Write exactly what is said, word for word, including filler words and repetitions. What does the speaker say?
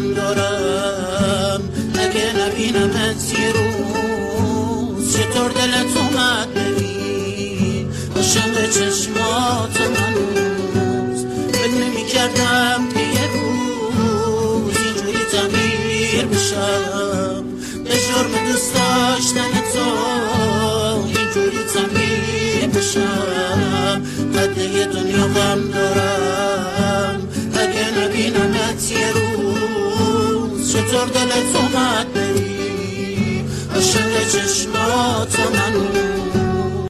من دارم اگه نبینمت یه روز چطور دلت اومد ببین عاشق چشمات منوز فکر نمی کردم که یه روز اینجوری تغییر بشم به جرم دوست داشتن تو اینجوری تغییر بشم قد یه